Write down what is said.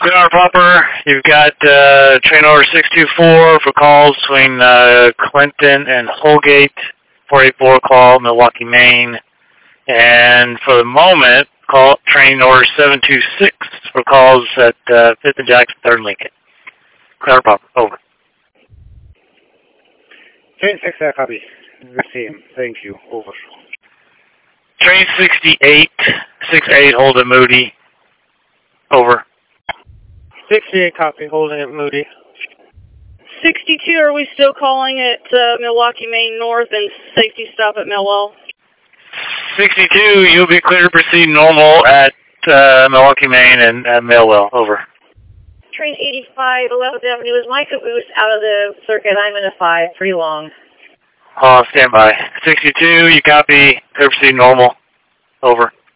Clear proper. You've got train order 624 for calls between Clinton and Holgate. 484 call Milwaukee, Maine. And for the moment, call train order 726 for calls at 5th and Jackson, 3rd and Lincoln. Clear proper. Over. Train 6, I copy. The same. Thank you. Over. Train 68, 68, hold at Moody. Over. 68, copy. Holding at Moody. 62, are we still calling at Milwaukee, Maine North and safety stop at Millwell? 62, you'll be clear to proceed normal at Milwaukee, Maine and Millwell. Over. Train 85, 11th Avenue. Is my caboose out of the circuit? I'm in a 5, pretty long. Stand by. 62, you copy. Clear to proceed normal. Over.